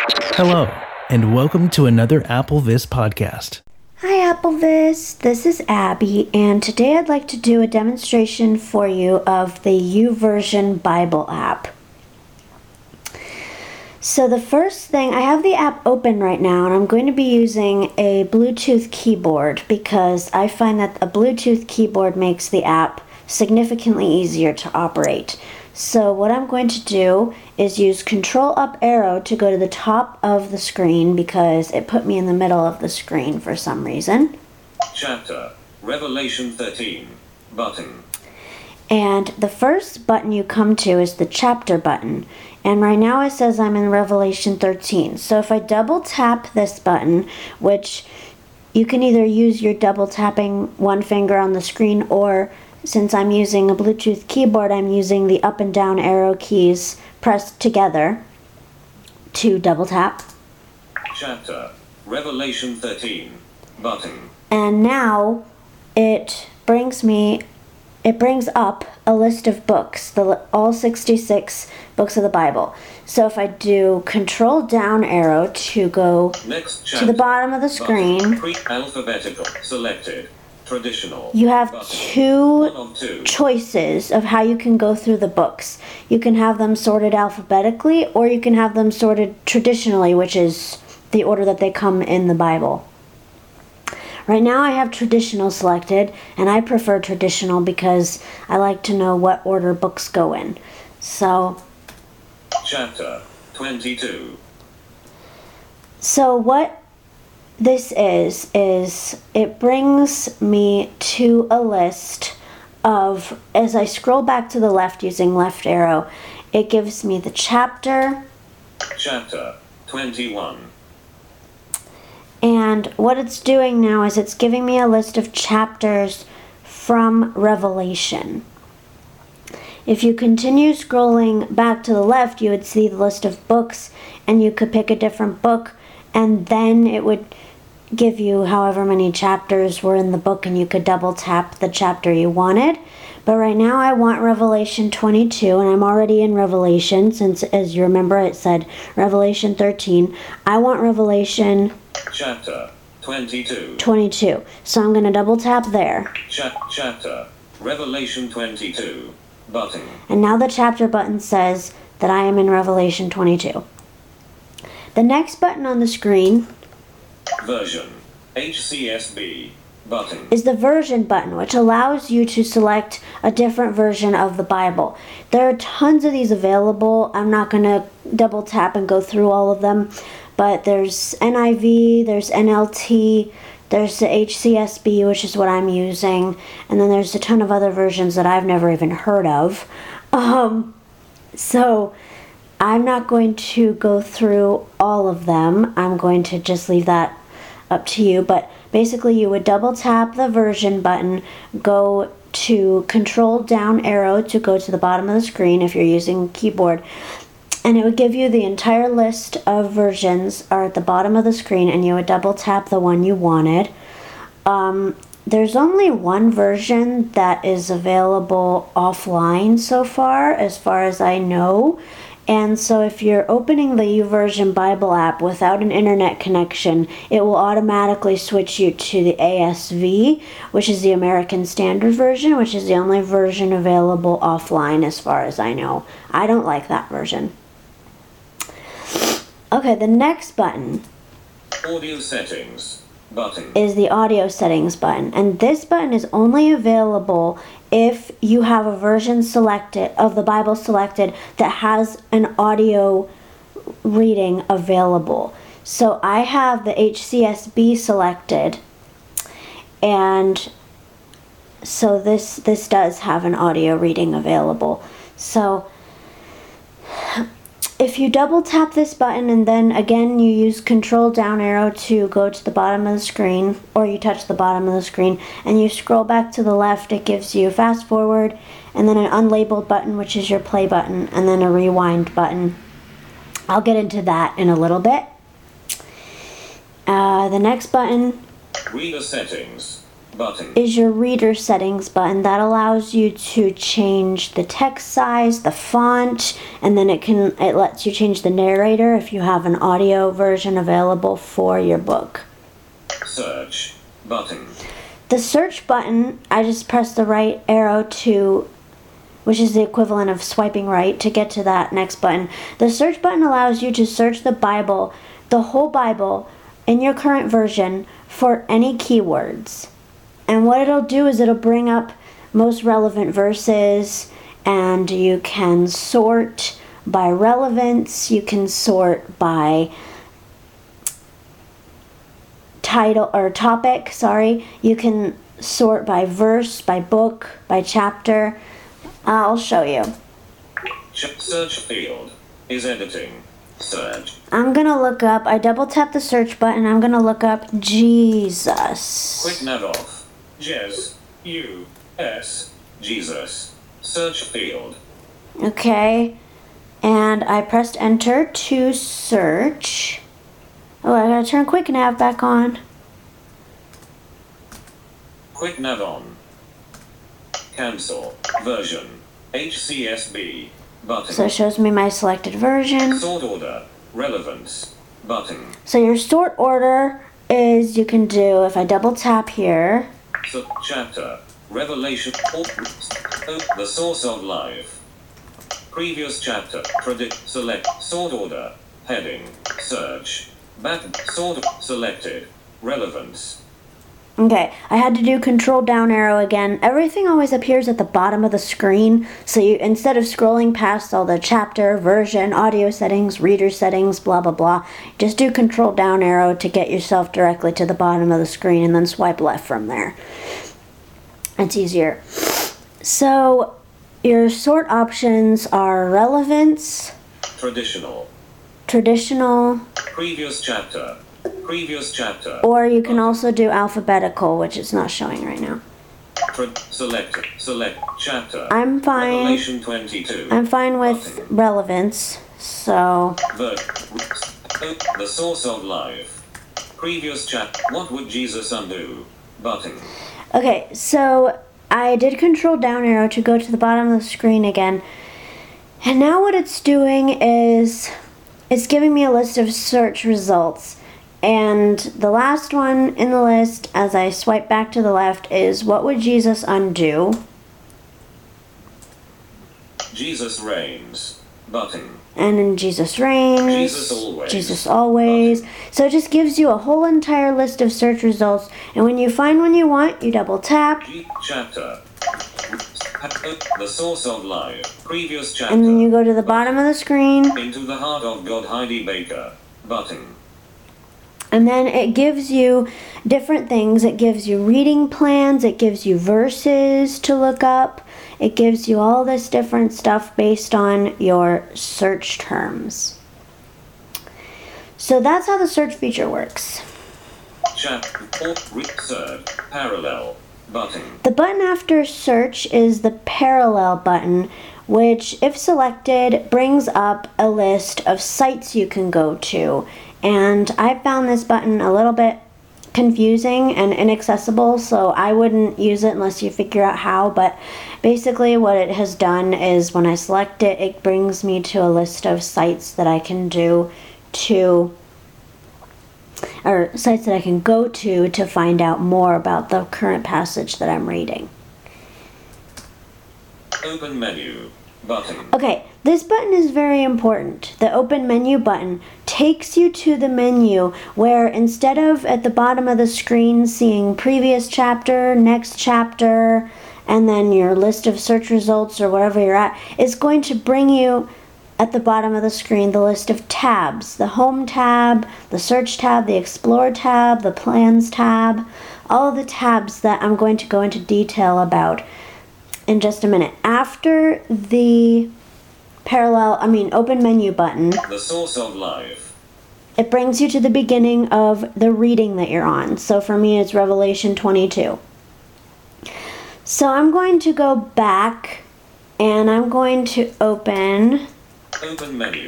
Hello, and welcome to another AppleVis podcast. Hi AppleVis, this is Abby, and today I'd like to do a demonstration for you of the YouVersion Bible app. So the first thing, I have the app open right now, and I'm going to be using a Bluetooth keyboard because I find that a Bluetooth keyboard makes the app significantly easier to operate. So what I'm going to do is use Control Up Arrow to go to the top of the screen because it put me in the middle of the screen for some reason. Chapter, Revelation 13, button. And the first button you come to is the chapter button. And right now it says I'm in Revelation 13. So if I double tap this button, which you can either use your double tapping one finger on the screen, or since I'm using a Bluetooth keyboard, I'm using the up and down arrow keys pressed together to double tap. Chapter, Revelation 13, button. And now it brings up a list of books, all 66 books of the Bible. So if I do Control Down Arrow to go Next to the bottom of the screen, Alphabetical, selected, traditional. you have button. two One of two. choices of how you can go through the books. You can have them sorted alphabetically, or you can have them sorted traditionally, which is the order that they come in the Bible. Right now I have traditional selected, and I prefer traditional because I like to know what order books go in. So Chapter 22. So what this is it brings me to a list of, as I scroll back to the left using left arrow, it gives me the chapter. Chapter 21. And what it's doing now is it's giving me a list of chapters from Revelation. If you continue scrolling back to the left, you would see the list of books, and you could pick a different book, and then it would give you however many chapters were in the book, and you could double tap the chapter you wanted. But right now I want Revelation 22, and I'm already in Revelation, since as you remember it said Revelation 13. I want Revelation Chapter 22. 22. So I'm going to double tap there. Chapter, Revelation 22, button. And now the chapter button says that I am in Revelation 22. The next button on the screen Version, HCSB, button. is the version button, which allows you to select a different version of the Bible. There are tons of these available. I'm not going to double tap and go through all of them, but there's NIV, there's NLT, there's the HCSB, which is what I'm using, and then there's a ton of other versions that I've never even heard of. So I'm not going to go through all of them. I'm going to just leave that up to you, but basically you would double tap the version button, go to Control Down Arrow to go to the bottom of the screen if you're using keyboard, and it would give you the entire list of versions are at the bottom of the screen, and you would double tap the one you wanted. There's only one version that is available offline so far as I know. And so if you're opening the YouVersion Bible app without an internet connection, it will automatically switch you to the ASV, which is the American Standard Version, which is the only version available offline as far as I know. I don't like that version. Okay, the next button Audio settings, button. is the audio settings button, and this button is only available if you have a version selected of the Bible selected that has an audio reading available. So I have the HCSB selected, and so this does have an audio reading available. So if you double tap this button and then again you use Control Down Arrow to go to the bottom of the screen, or you touch the bottom of the screen and you scroll back to the left, it gives you fast forward and then an unlabeled button, which is your play button, and then a rewind button. I'll get into that in a little bit. The next button Reader settings, button. is your reader settings button. That allows you to change the text size, the font, and then it lets you change the narrator if you have an audio version available for your book. Search button. The search button, I just press the right arrow which is the equivalent of swiping right to get to that next button. The search button allows you to search the Bible, the whole Bible, in your current version for any keywords. And what it'll do is it'll bring up most relevant verses, and you can sort by relevance, you can sort by title or topic, you can sort by verse, by book, by chapter. I'll show you. Search field is editing. Search. I'm gonna look up, I double tap the search button, I'm gonna look up Jesus. Quick nav off. Jesus. Jesus. Search field. Okay, and I pressed enter to search. Oh, I gotta turn quick nav back on. Quick nav on. Cancel. Version. HCSB. Button. So it shows me my selected version. Sort order. Relevance. Button. So your sort order is, you can do, if I double tap here, Chapter. Revelation. The source of life. Previous chapter. Predict. Select. Sort order. Heading. Search. Back. Sort. Selected. Relevance. okay, I had to do control down arrow again. Everything always appears at the bottom of the screen, so you, instead of scrolling past all the chapter, version, audio settings, reader settings, blah blah blah, just do control down arrow to get yourself directly to the bottom of the screen and then swipe left from there. It's easier. So your sort options are relevance, Traditional. traditional, Previous chapter. Previous chapter. or you can also do alphabetical, which is not showing right now. Select. Select. Chapter. I'm fine. Revelation 22. I'm fine with relevance, so The source of life. Previous chapter. What would Jesus undo? Button. okay, so I did control down arrow to go to the bottom of the screen again. And now what it's doing is it's giving me a list of search results. And the last one in the list, as I swipe back to the left, is what would Jesus undo? Jesus reigns. Button. And then Jesus reigns. Jesus always. Jesus always. So it just gives you a whole entire list of search results. And when you find one you want, you double tap. Chapter. The source of life. Previous chapter. And then you go to the bottom of the screen. Into the heart of God. Heidi Baker. Button. And then it gives you different things. It gives you reading plans. It gives you verses to look up. It gives you all this different stuff based on your search terms. So that's how the search feature works. Chapter. Search. Parallel. Button. The button after search is the parallel button, which, if selected, brings up a list of sites you can go to. And I found this button a little bit confusing and inaccessible, so I wouldn't use it unless you figure out how. But basically what it has done is when I select it, it brings me to a list of sites that I can do to, or sites that I can go to find out more about the current passage that I'm reading. Open menu. Button. Okay, this button is very important. The open menu button takes you to the menu where, instead of at the bottom of the screen seeing previous chapter, next chapter, and then your list of search results or wherever you're at, it's going to bring you at the bottom of the screen the list of tabs. The home tab, the search tab, the explore tab, the plans tab, all of the tabs that I'm going to go into detail about in just a minute. After the open menu button, The source of life. it brings you to the beginning of the reading that you're on. So for me, it's Revelation 22. So I'm going to go back and I'm going to open Open menu.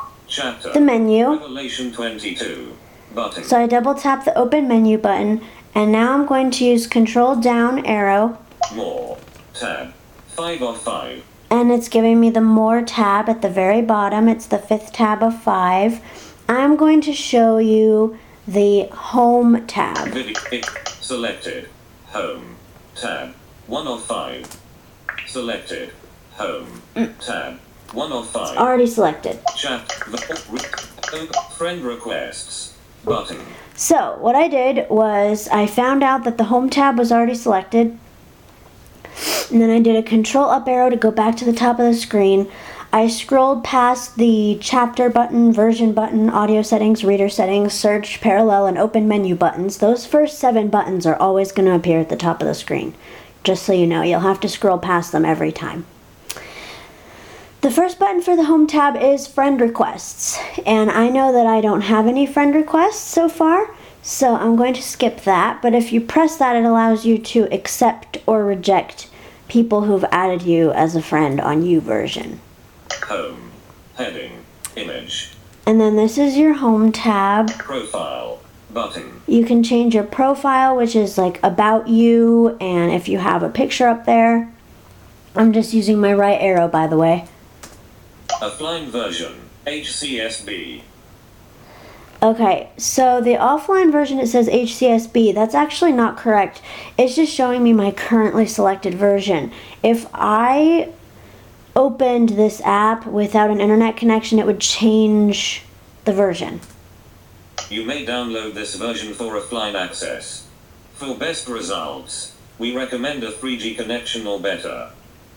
Chapter. the menu. Revelation 22. Button. So I double tap the open menu button And now I'm going to use Control down arrow. More. Tab. 5 of 5. And it's giving me the More tab at the very bottom. It's the 5th tab of 5. I'm going to show you the Home tab. Video. Selected. Home. Tab. 1 of 5. Selected. Home. Tab. 1 of 5. Already selected. Chat. Friend requests. Button. So what I did was I found out that the Home tab was already selected. And then I did a Control up arrow to go back to the top of the screen. I scrolled past the chapter button, version button, audio settings, reader settings, search, parallel, and open menu buttons. Those first 7 buttons are always going to appear at the top of the screen. Just so you know, you'll have to scroll past them every time. The first button for the Home tab is Friend Requests. And I know that I don't have any friend requests so far, so I'm going to skip that. But if you press that, it allows you to accept or reject people who've added you as a friend on YouVersion. Home. Heading. Image. And then this is your Home tab. Profile. Button. You can change your profile, which is like about you, and if you have a picture up there. I'm just using my right arrow, by the way. Offline version. HCSB. Okay, so the offline version, it says HCSB. That's actually not correct. It's just showing me my currently selected version. If I opened this app without an internet connection, it would change the version. You may download this version for offline access. For best results, we recommend a 3G connection or better.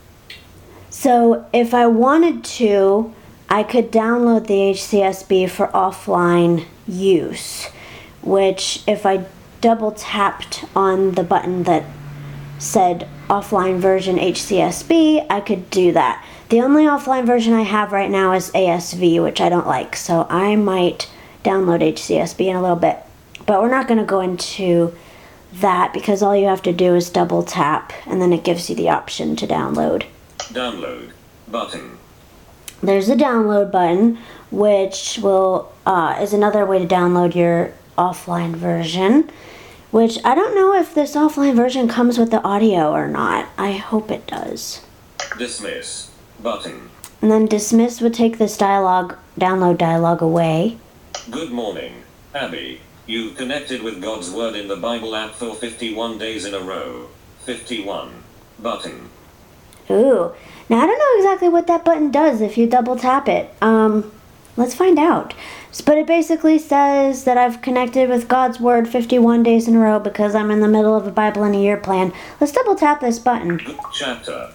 So if I wanted to, I could download the HCSB for offline use, which if I double tapped on the button that said offline version HCSB, I could do that. The only offline version I have right now is ASV, which I don't like, so I might download HCSB in a little bit. But we're not going to go into that because all you have to do is double tap and then it gives you the option to download. Download. Button. There's the download button, which will is another way to download your offline version, which I don't know if this offline version comes with the audio or not. I hope it does. Dismiss. Button. And then dismiss would take this download dialog away. Good morning, Abby. You've connected with God's Word in the Bible app for 51 days in a row. 51. Button. Ooh. Now I don't know exactly what that button does if you double tap it. Let's find out. But it basically says that I've connected with God's Word 51 days in a row because I'm in the middle of a Bible in a Year plan. Let's double tap this button. Chapter.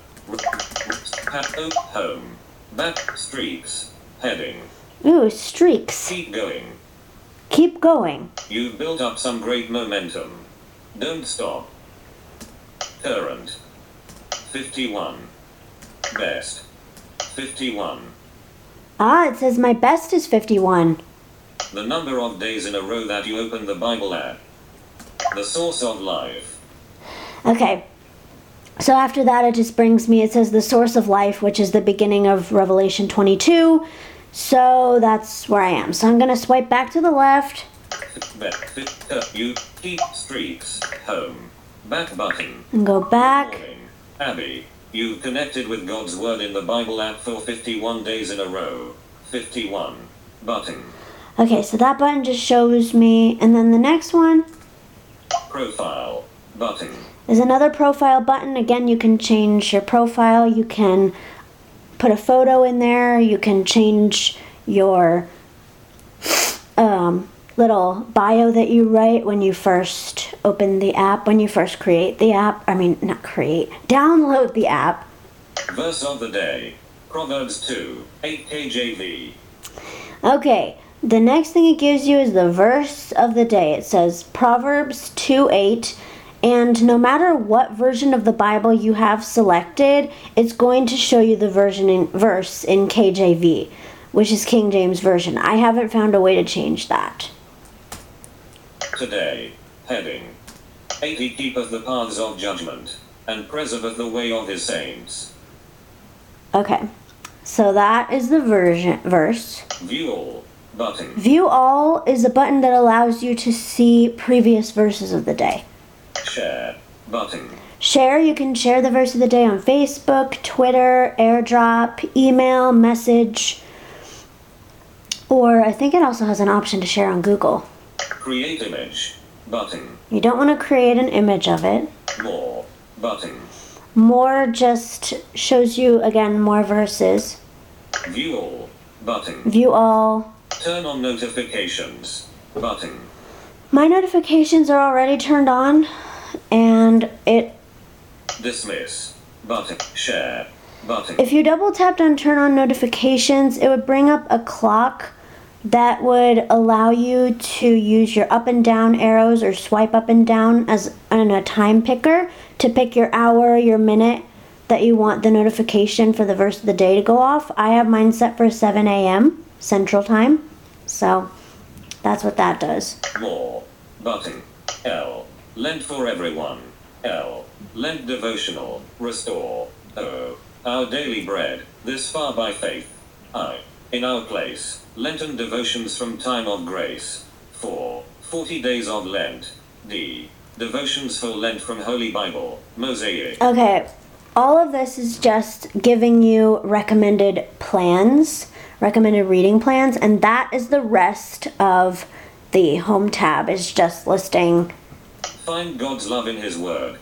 Home. Back. Streaks. Heading. Ooh, streaks. Keep going. Keep going. You've built up some great momentum. Don't stop. Current. 51. Best. 51. Ah, it says my best is 51. The number of days in a row that you open the Bible app. The source of life. Okay. So after that, it just brings me, it says the source of life, which is the beginning of Revelation 22. So that's where I am. So I'm going to swipe back to the left. You keep streaks. Home. Back button. And go back. Morning, Abby. You've connected with God's Word in the Bible app for 51 days in a row. 51. Button. Okay, so that button just shows me. And then the next one Profile. Button. is another profile button. Again, you can change your profile. You can put a photo in there. You can change your little bio that you write when you first open the app, when you first create the app. I mean, not create, download the app. Verse of the day. Proverbs 2, 8 KJV. Okay, the next thing it gives you is the verse of the day. It says Proverbs 2:8, and no matter what version of the Bible you have selected, it's going to show you the verse in KJV, which is King James Version. I haven't found a way to change that. Today. Heading. 8 He keepeth the paths of judgment, and preserveth the way of his saints. Okay, so that is the verse. View all. Button. View all is a button that allows you to see previous verses of the day. Share. Button. Share, you can share the verse of the day on Facebook, Twitter, AirDrop, email, message, or I think it also has an option to share on Google. Create image. Button. You don't want to create an image of it. More. Button. More just shows you, again, more verses. View all. Button. View all. Turn on notifications. Button. My notifications are already turned on, and it... Dismiss. Button. Share. Button. If you double tapped on turn on notifications, it would bring up a clock that would allow you to use your up and down arrows or swipe up and down as on a time picker to pick your hour, your minute that you want the notification for the verse of the day to go off. I have mine set for 7 a.m. Central Time, so that's what that does. More. Button. L. Lent for everyone. L. Lent devotional. Restore. O. Our daily bread. This far by faith. I. In our place. Lenten devotions from time of grace. 4. 40 days of Lent. D. Devotions for Lent from Holy Bible. Mosaic. Okay, all of this is just giving you recommended plans, recommended reading plans, and that is the rest of the home tab. Is just listing Find God's love in His Word.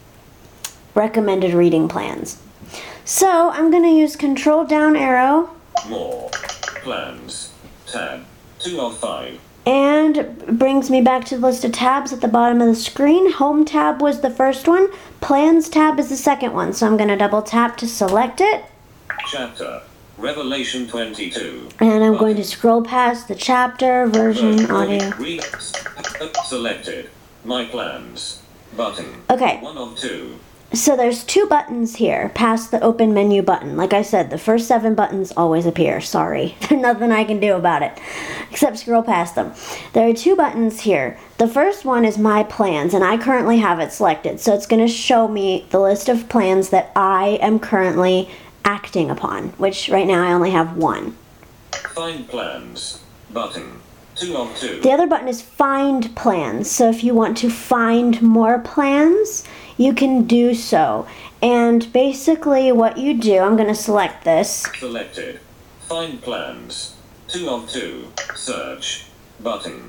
recommended reading plans. So I'm going to use Control down arrow More. Plans. Tab. 2 of 5. and brings me back to the list of tabs at the bottom of the screen. Home tab was the first one. Plans tab is the second one. So I'm going to double tap to select it. Chapter. Revelation 22. And I'm going to scroll past the chapter, version, First, audio. read. Selected. My plans. Button. Okay. 1 of 2. So there's 2 buttons here past the open menu button. Like I said, the first 7 buttons always appear. Sorry. There's nothing I can do about it except scroll past them. There are 2 buttons here. The first one is My Plans, and I currently have it selected. So it's going to show me the list of plans that I am currently acting upon, which right now I only have 1. Find plans. Button. 2 of 2. The other button is Find Plans. So if you want to find more plans, you can do so. And basically what you do, I'm going to select this. Selected. Find plans. 2 of 2. Search. Button.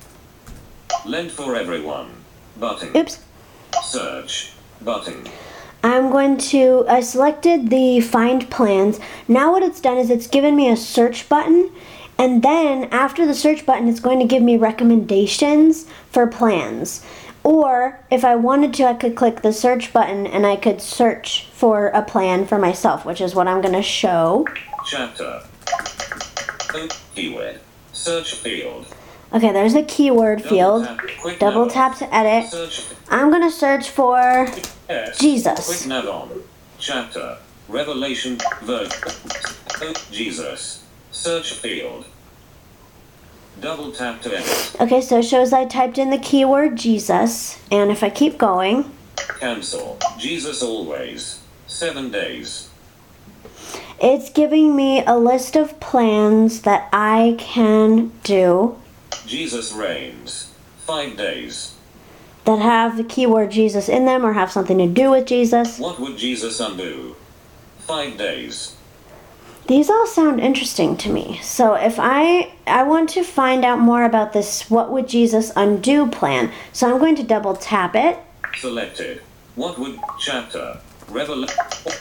Lent for everyone. Button. Oops. Search. Button. I selected the Find Plans. Now what it's done is it's given me a search button. And then after the search button, it's going to give me recommendations for plans. Or if I wanted to, I could click the search button and I could search for a plan for myself, which is what I'm going to show. Chapter. Keyword. Search field. Okay, there's a keyword field. Double tap to edit. Search. I'm going to search for S. Jesus. Quick nav on. Chapter. Revelation. Verse. Jesus. Search field. Double tap to edit. Okay, so it shows I typed in the keyword Jesus. And if I keep going, Cancel. Jesus always. 7 days. it's giving me a list of plans that I can do Jesus reigns. 5 days. that have the keyword Jesus in them or have something to do with Jesus. What would Jesus undo? 5 days. These all sound interesting to me. So if I want to find out more about this what would Jesus undo plan. So I'm going to double tap it. Selected. What would chapter? Revelation.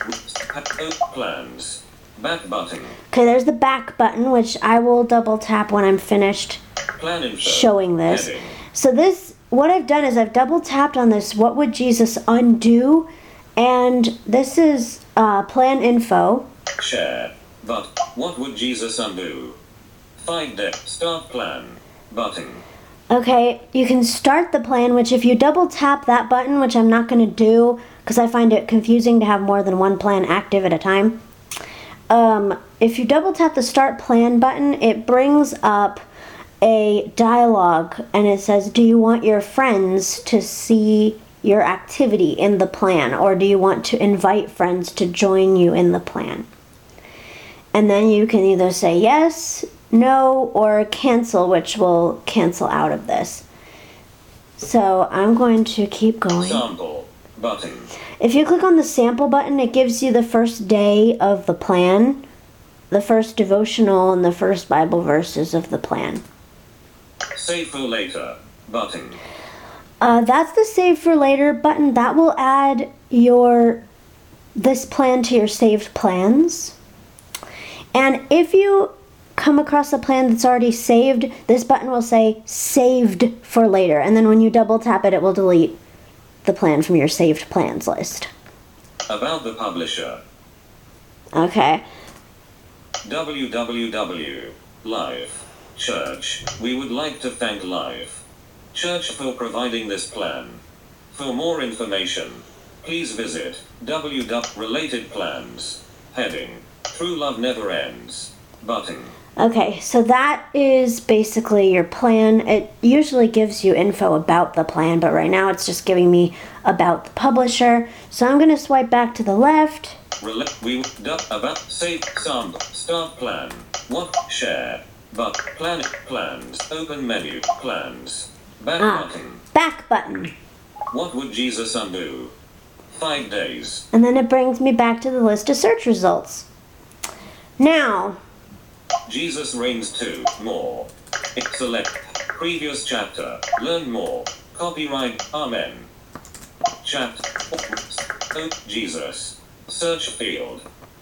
Plans. Back button. Okay, there's the back button, which I will double tap when I'm finished Plan info. showing this. Heading. So this, what I've done is I've double tapped on this what would Jesus undo, and this is plan info. Share. But what would Jesus undo? 5 days. Start plan. Button. Okay, you can start the plan, which if you double tap that button, which I'm not going to do because I find it confusing to have more than one plan active at a time. If you double tap the start plan button, it brings up a dialogue and it says, do you want your friends to see your activity in the plan, or do you want to invite friends to join you in the plan? And then you can either say yes, no, or cancel, which will cancel out of this. So I'm going to keep going. Sample button. If you click on the sample button, it gives you the first day of the plan, the first devotional, and the first Bible verses of the plan. Save for later button. That's the save for later button. That will add this plan to your saved plans. And if you come across a plan that's already saved, this button will say saved for later. And then when you double tap it, it will delete the plan from your saved plans list. About the publisher. Okay. www. Live Church. We would like to thank Live Church for providing this plan. For more information, please visit Related Plans. Heading. True Love Never Ends. Button. Okay, so that is basically your plan. It usually gives you info about the plan, but right now it's just giving me about the publisher. So I'm going to swipe back to the left. About save sample start plan. What share but plan plans open menu plans back button. Back button. What would Jesus undo? 5 days. And then it brings me back to the list of search results. Now, Jesus reigns 2. More. Select previous chapter. Learn more. Copyright. Amen. Jesus. Search field.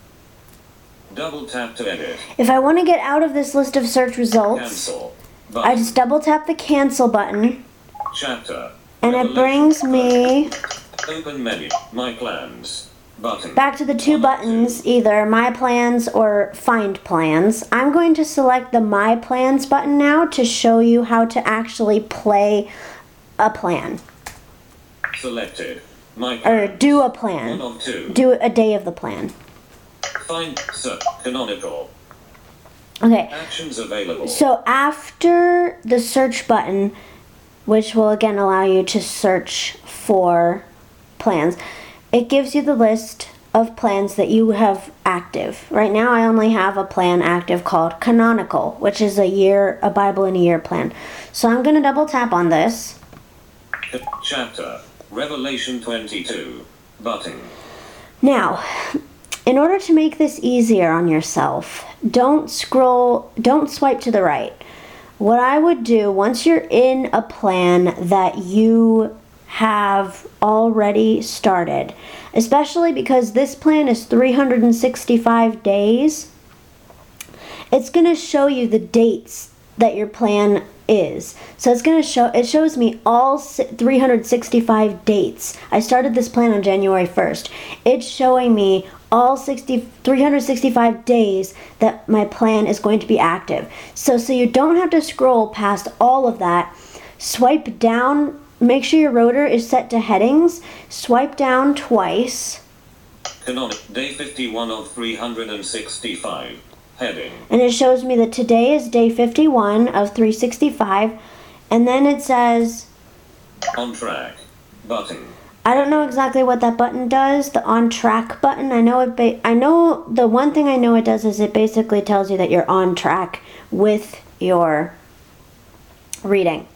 Double tap to edit. if I want to get out of this list of search results, Cancel. I Button. just double tap the cancel button, Chapter. and it brings me Open menu. My plans. Button. back to the two buttons, either My Plans or Find Plans. I'm going to select the My Plans button now to show you how to actually play a plan, Selected. My or plans. do a 1 plan, of 2. do a day of the plan. Find canonical. Okay, Actions available. so after the search button, which will again allow you to search for plans, it gives you the list of plans that you have active. Right now I only have a plan active called Canonical, which is a Bible in a year plan. So I'm going to double tap on this. Chapter. Revelation 22. Button. Now, in order to make this easier on yourself, don't swipe to the right. What I would do, once you're in a plan that you have already started, especially because this plan is 365 days, it's going to show you the dates that your plan is. So it shows me all 365 dates. I started this plan on January 1st. It's showing me all 365 days that my plan is going to be active. So you don't have to scroll past all of that. Swipe down, make sure your rotor is set to headings. Swipe down twice. Canonic. Day 51 of 365. Heading. And it shows me that today is day 51 of 365. And then it says, On track. Button. I don't know exactly what that button does, the on track button. I know the one thing I know it does is it basically tells you that you're on track with your reading.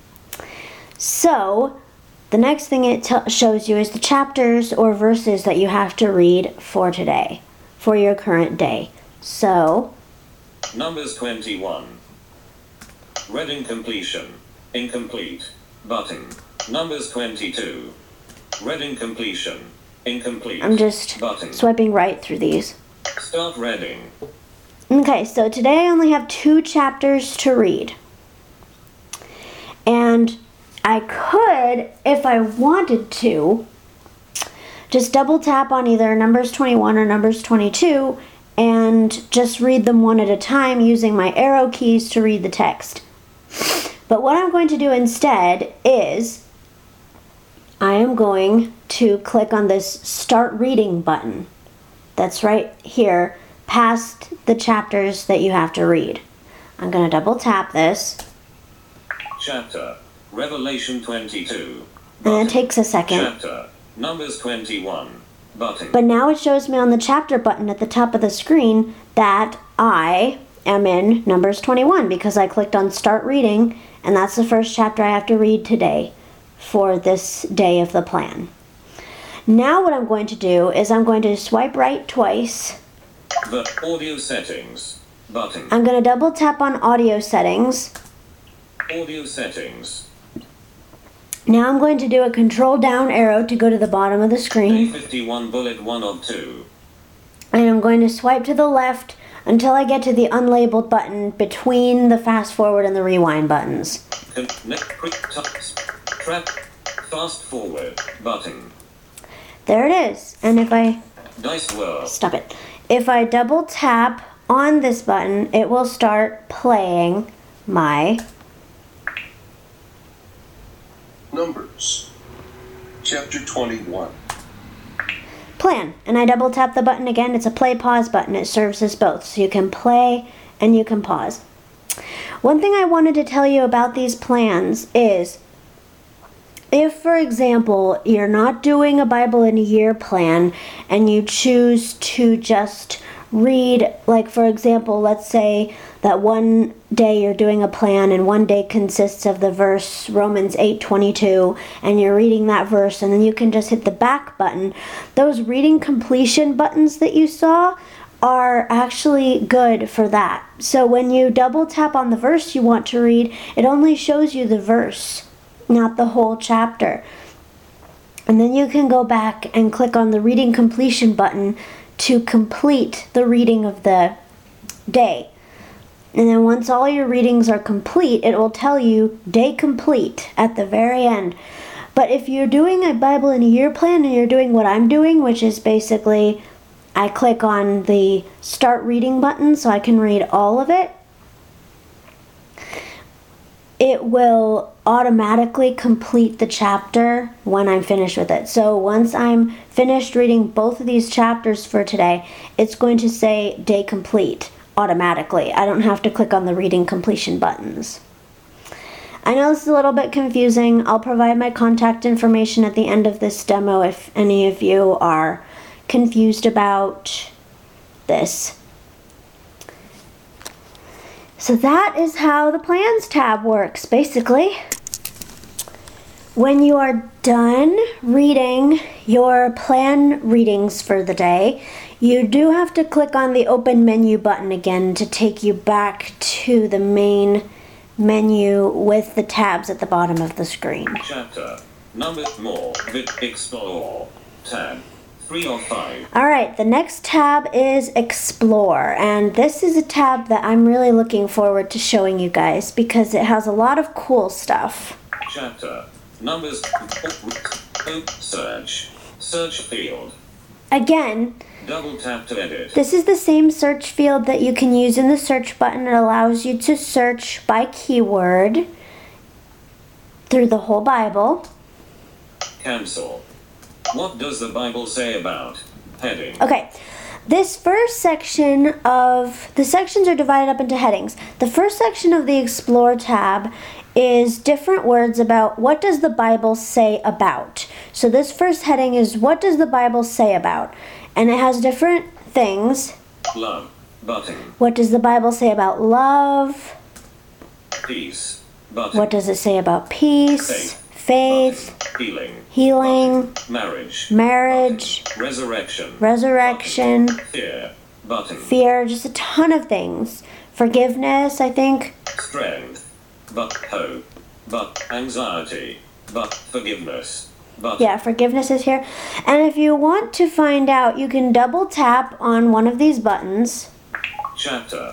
So, the next thing it shows you is the chapters or verses that you have to read for today, for your current day. So, Numbers 21. Reading completion. Incomplete. Button. Numbers 22. Reading completion. Incomplete. I'm just Button. swiping right through these. Start reading. Okay, so today I only have 2 chapters to read. And I could, if I wanted to, just double tap on either Numbers 21 or Numbers 22 and just read them one at a time using my arrow keys to read the text. But what I'm going to do instead is I am going to click on this Start Reading button that's right here past the chapters that you have to read. I'm going to double tap this. Chapter. Revelation 22. And it takes a second. Chapter. Numbers 21. Button. But now it shows me on the chapter button at the top of the screen that I am in Numbers 21 because I clicked on Start Reading, and that's the first chapter I have to read today. for this day of the plan. Now what I'm going to do is I'm going to swipe right twice. The audio settings button. I'm going to double tap on audio settings. Audio settings. Now I'm going to do a control down arrow to go to the bottom of the screen. 51 bullet 1 of 2. And I'm going to swipe to the left until I get to the unlabeled button between the fast forward and the rewind buttons. Trap fast forward button. There it is. And if I Dice World. stop it. If I double tap on this button, it will start playing my Numbers. Chapter 21. plan. And I double tap the button again. It's a play pause button. It serves as both. So you can play and you can pause. One thing I wanted to tell you about these plans is if, for example, you're not doing a Bible in a year plan and you choose to just read, like for example, let's say that one day you're doing a plan and one day consists of the verse Romans 8:22 and you're reading that verse and then you can just hit the back button. Those reading completion buttons that you saw are actually good for that. So when you double tap on the verse you want to read, it only shows you the verse, not the whole chapter. And then you can go back and click on the reading completion button to complete the reading of the day. And then once all your readings are complete, it will tell you day complete at the very end. But if you're doing a Bible in a year plan and you're doing what I'm doing, which is basically I click on the start reading button so I can read all of it, it will automatically complete the chapter when I'm finished with it. So once I'm finished reading both of these chapters for today, it's going to say day complete automatically. I don't have to click on the reading completion buttons. I know this is a little bit confusing. I'll provide my contact information at the end of this demo if any of you are confused about this. So that is how the Plans tab works, basically. When you are done reading your plan readings for the day, you do have to click on the open menu button again to take you back to the main menu with the tabs at the bottom of the screen. Chapter. Number more. Explore. Tab. 3 or 5. Alright, the next tab is Explore, and this is a tab that I'm really looking forward to showing you guys because it has a lot of cool stuff. Chapter. Numbers. Search. Search field. Again, Double tap to edit. this is the same search field that you can use in the search button. It allows you to search by keyword through the whole Bible. Cancel. What does the Bible say about? Heading. Okay, this first section of, the sections are divided up into headings. The first section of the Explore tab is different words about what does the Bible say about. So this first heading is what does the Bible say about? And it has different things. Love. Button. What does the Bible say about love? Peace. Button. What does it say about peace? Faith, Button. Healing. healing, Marriage. marriage, Resurrection. resurrection, Fear. Button. fear, just a ton of things. Forgiveness, I think. Strength. But hope. But anxiety. But forgiveness. But Yeah, forgiveness is here. And if you want to find out, you can double tap on one of these buttons. chapter.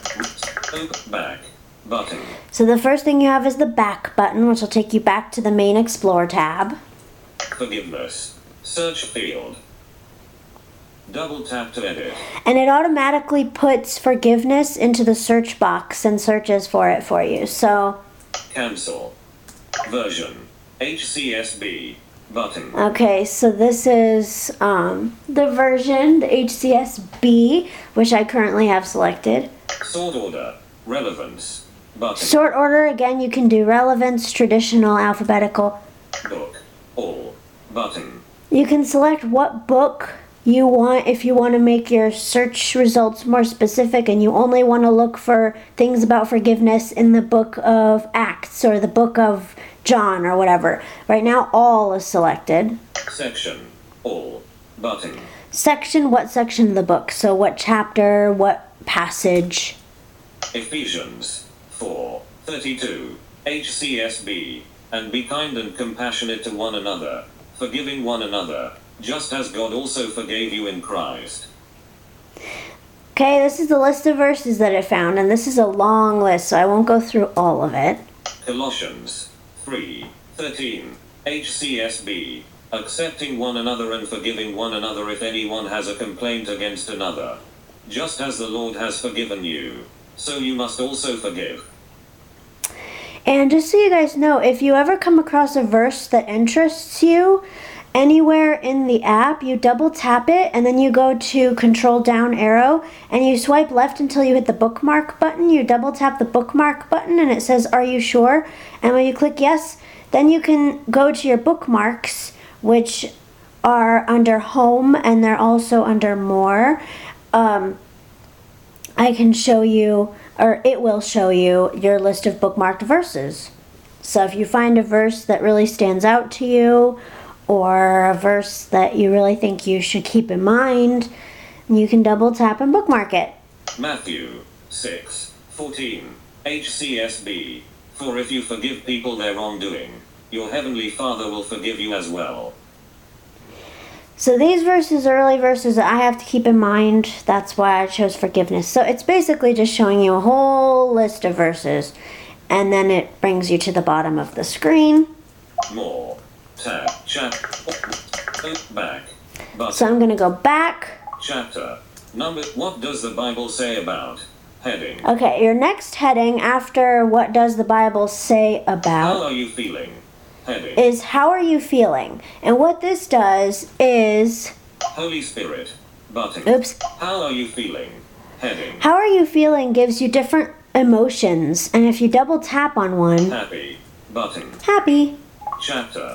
Back. Button. So the first thing you have is the back button, which will take you back to the main Explore tab. Forgiveness. Search field. Double tap to edit. And it automatically puts forgiveness into the search box and searches for it for you. So, Cancel. Version. HCSB. Button. okay, so this is the version, the HCSB, which I currently have selected. Sort order. Relevance. Button. Sort order, again, you can do relevance, traditional, alphabetical. Book. All. Button. You can select what book you want if you want to make your search results more specific and you only want to look for things about forgiveness in the book of Acts or the book of John or whatever. Right now, all is selected. Section. All. Button. Section, what section of the book? So what chapter, what passage? Ephesians 4:32. HCSB. And be kind and compassionate to one another, forgiving one another, just as God also forgave you in Christ. Okay, this is the list of verses that I found, and this is a long list, so I won't go through all of it. Colossians 3:13. HCSB. Accepting one another and forgiving one another if anyone has a complaint against another. Just as the Lord has forgiven you, so you must also forgive. And just so you guys know, if you ever come across a verse that interests you anywhere in the app, you double tap it and then you go to control down arrow and you swipe left until you hit the bookmark button. You double tap the bookmark button and it says, "Are you sure?" And when you click yes, then you can go to your bookmarks, which are under home and they're also under more. I can show you, or it will show you, your list of bookmarked verses. So if you find a verse that really stands out to you, or a verse that you really think you should keep in mind, you can double tap and bookmark it. Matthew 6:14. HCSB. For if you forgive people their wrongdoing, your heavenly Father will forgive you as well. So these verses are really verses that I have to keep in mind. That's why I chose forgiveness. So it's basically just showing you a whole list of verses. And then it brings you to the bottom of the screen. More. Tab. Back. Button. So I'm going to go back. Chapter. Number. What does the Bible say about? Heading. Okay, your next heading after what does the Bible say How about are you feeling? Heading. is how are you feeling? And what this does is, Holy Spirit. Button. oops, How are you feeling? Heading. how are you feeling gives you different emotions. And if you double tap on one, Happy. Button. happy. Chapter.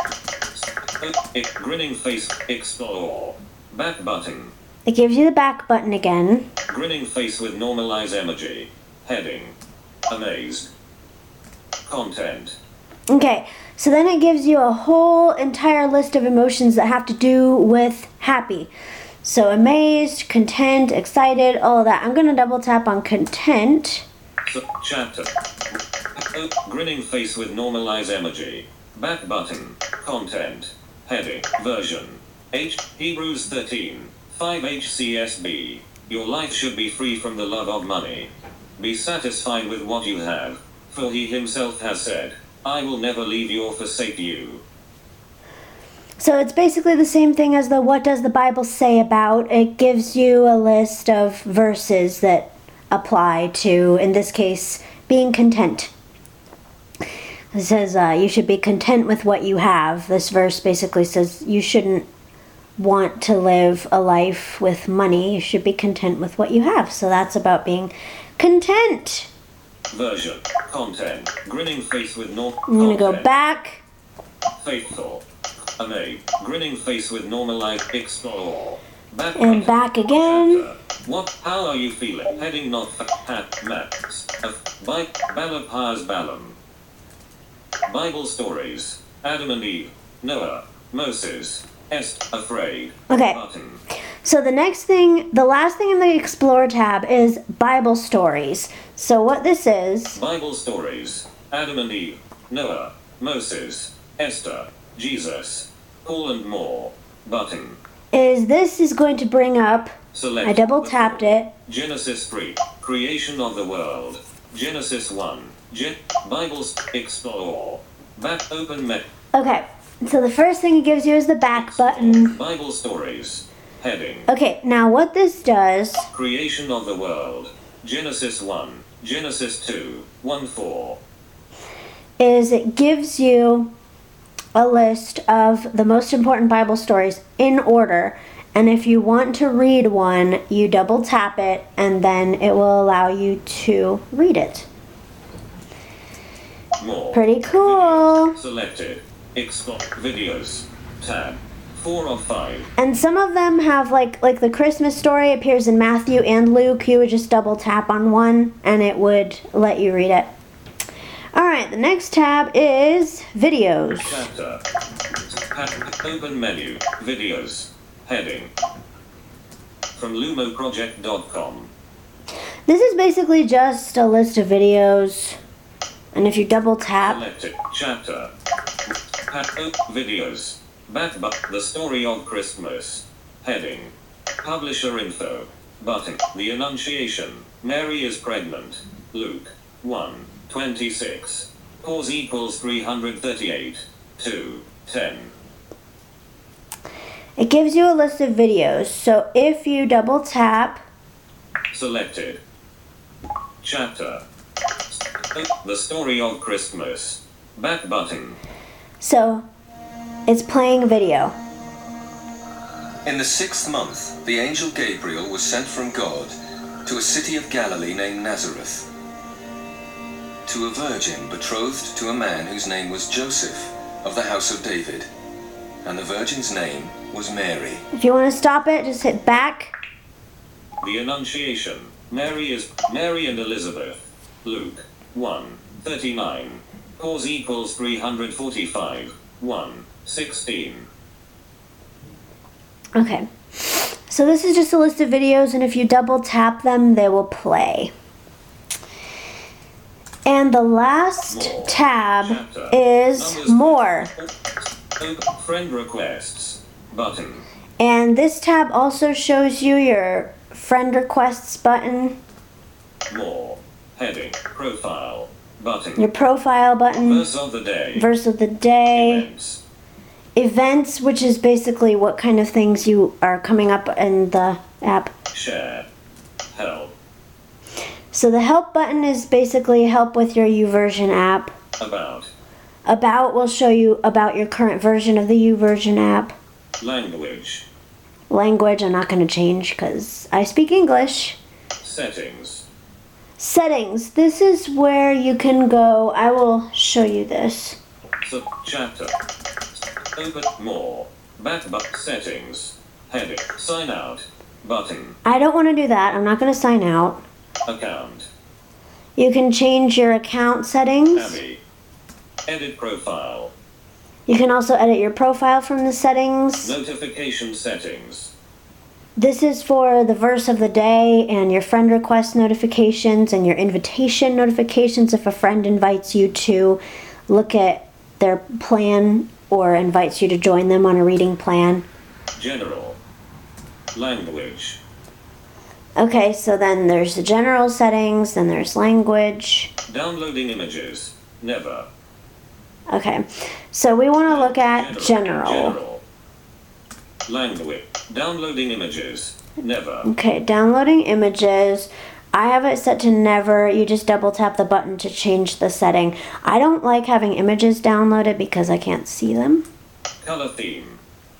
Grinning face. Explore. Back button. It gives you the back button again. Grinning face with normalize emoji. Heading. Amazed. Content. Okay, so then it gives you a whole entire list of emotions that have to do with happy. So amazed, content, excited, all of that. I'm going to double tap on content. Chapter. Grinning face with normalize emoji. Back button. Content. Heading. Version. Hebrews 13:5 HCSB. Your life should be free from the love of money. Be satisfied with what you have, for he himself has said, I will never leave you or forsake you. So it's basically the same thing as the what does the Bible say about. It gives you a list of verses that apply to, in this case, being content. It says you should be content with what you have. This verse basically says you shouldn't want to live a life with money. You should be content with what you have. So that's about being content. Version. Content. Grinning face with I'm going to go back. Faithful. Amazed. Grinning face with normalized. Explore. Back And back again. Chapter. What? How are you feeling? Heading not hat maps. Balaam hires Balaam. Bible stories. Adam and Eve. Noah. Moses. Esther. Afraid. Okay. Button. So the next thing, the last thing in the Explore tab is Bible stories. So what this is, Bible stories. Adam and Eve. Noah. Moses. Esther. Jesus. Paul and more. Button. this is going to bring up, Select. I double tapped it. Genesis 3. Creation of the world. Genesis 1. Bibles. Explore. Back open met. Okay, so the first thing it gives you is the back button. Bible stories. Heading. Okay, now what this does, Creation of the world. Genesis 1. Genesis 2. 1-4. is it gives you a list of the most important Bible stories in order. And if you want to read one, you double tap it and then it will allow you to read it. More. Pretty cool. Videos. Selected. Explore. Videos. Tab. 4 of 5. And some of them have like the Christmas story appears in Matthew and Luke. You would just double tap on one and it would let you read it. Alright, the next tab is videos. Chapter. Open menu. Videos. Heading. From lumoproject.com. This is basically just a list of videos. And if you double tap, Selected. Chapter. Videos. The Story of Christmas. Heading. Publisher info. Button. The Annunciation. Mary is pregnant. Luke 1:26. Pause equals 338. 2:10. it gives you a list of videos. So if you double tap, Selected. Chapter. The Story of Christmas. Back button. so it's playing a video. In the 6th month, the angel Gabriel was sent from God to a city of Galilee named Nazareth, to a virgin betrothed to a man whose name was Joseph, of the house of David, and the virgin's name was Mary. If you want to stop it, just hit back. The Annunciation. Mary and Elizabeth. Luke 1:39. Pause equals 345. 1:16. Okay, so this is just a list of videos, and if you double tap them, they will play. And the last More. tab Chapter. is Numbers. more. Friend requests. Button. And this tab also shows you your friend requests button, More. Heading. Profile. Button. your profile button, Verse of the day. verse of the day, Events. events, which is basically what kind of things you are coming up in the app. Share. Help. So the help button is basically help with your YouVersion app. About. About will show you about your current version of the YouVersion app. Language. Language I'm not going to change because I speak English. Settings. Settings. This is where you can go. I will show you this. Chapter. Open more. Back settings. Heading. Sign out. Button. I don't want to do that. I'm not going to sign out. Account. You can change your account settings. Abby. Edit profile. You can also edit your profile from the settings. Notification settings. This is for the verse of the day and your friend request notifications and your invitation notifications if a friend invites you to look at their plan or invites you to join them on a reading plan. General. Language. Okay, so then there's the general settings, then there's language. Downloading images. Never. Okay, so we want to look at general. Language. Downloading images. Never. Okay, downloading images. I have it set to never. You just double tap the button to change the setting. I don't like having images downloaded because I can't see them. Color theme.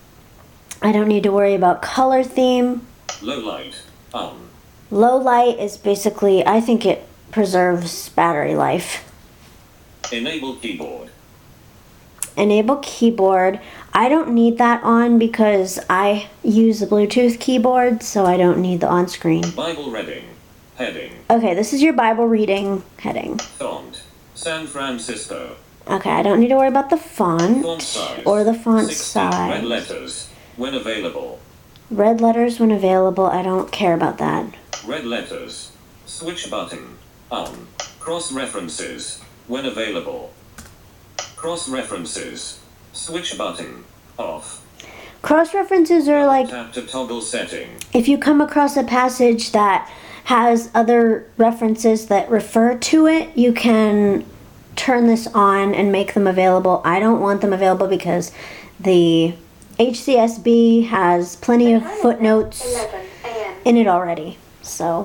I don't need to worry about color theme. Low light. On. Low light is basically, I think it preserves battery life. Enable keyboard. Enable keyboard. I don't need that on because I use a Bluetooth keyboard, so I don't need the on-screen. Bible reading. Heading. Okay, this is your Bible reading heading. Font. San Francisco. Okay, I don't need to worry about the Font font size. or the font 16 red size. letters. When available. Red letters when available. I don't care about that. Red letters. Switch button. On. Cross references. When available. Cross references. Switch button. Off. Cross references are like Tap to toggle setting. if you come across a passage that has other references that refer to it, you can turn this on and make them available. I don't want them available because the HCSB has plenty of footnotes in it already. So,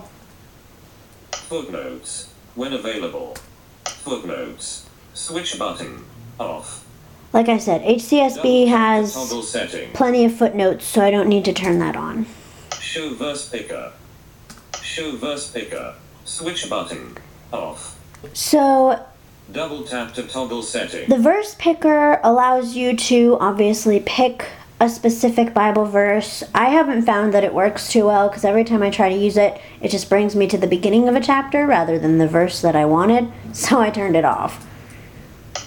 Footnotes. When available. Footnotes. Switch button. Off. like I said, HCSB has Toggle setting. plenty of footnotes, so I don't need to turn that on. Show verse picker. Show verse picker. Switch button. Off. So, Double tap to toggle setting. the verse picker allows you to obviously pick a specific Bible verse. I haven't found that it works too well because every time I try to use it, it just brings me to the beginning of a chapter rather than the verse that I wanted, so I turned it off.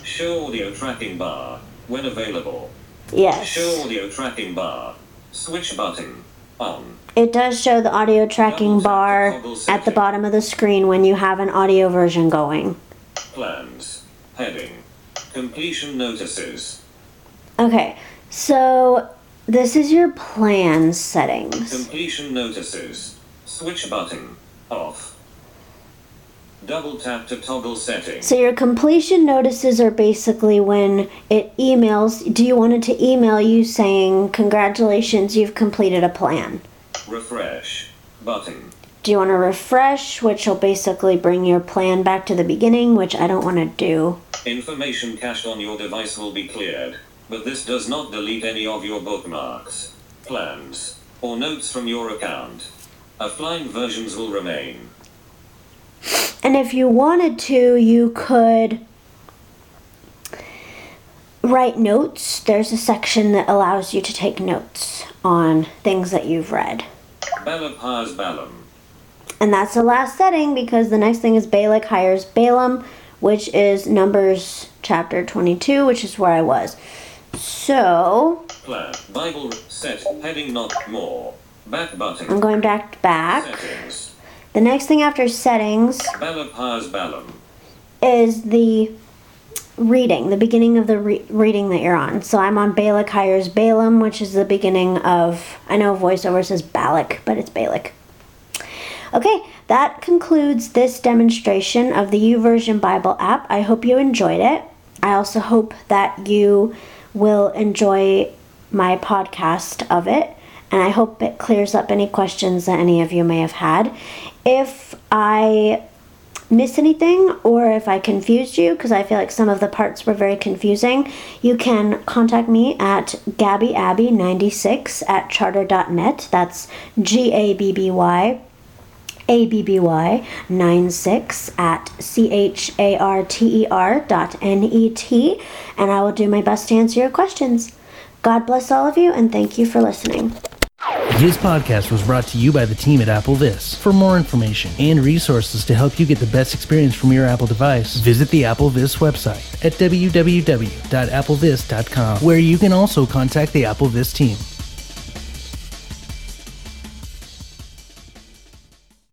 Show audio tracking bar. When available. Yes. Show audio tracking bar. Switch button. On. It does show the audio tracking bar at the bottom of the screen when you have an audio version going. Plans. Heading. Completion notices. Okay, so this is your plans settings. Completion notices. Switch button. Off. Double tap to toggle settings. So your completion notices are basically when it emails. Do you want it to email you saying, congratulations, you've completed a plan? Refresh. Button. Do you want to refresh, which will basically bring your plan back to the beginning, which I don't want to do. Information cached on your device will be cleared, but this does not delete any of your bookmarks, plans, or notes from your account. Offline versions will remain. And if you wanted to, you could write notes. There's a section that allows you to take notes on things that you've read. Balak hires Balaam. And that's the last setting, because the next thing is Balak hires Balaam, which is Numbers chapter 22, which is where I was. So, Plan. Bible. Set. Heading not more. Back button. I'm going back to back. Settings. The next thing after settings Balak hires Balaam. is the reading, the beginning of the reading that you're on. So I'm on Balak hires Balaam, which is the beginning of, I know voiceover says Balak, but it's Balak. Okay, that concludes this demonstration of the YouVersion Bible app. I hope you enjoyed it. I also hope that you will enjoy my podcast of it, and I hope it clears up any questions that any of you may have had. If I miss anything, or if I confused you, because I feel like some of the parts were very confusing, you can contact me at GabbyAbby96@charter.net. That's GABBY96@CHARTER.net, and I will do my best to answer your questions. God bless all of you, and thank you for listening. This podcast was brought to you by the team at Apple This. For more information and resources to help you get the best experience from your Apple device, visit the Apple This website at www.applevis.com, where you can also contact the Apple This team.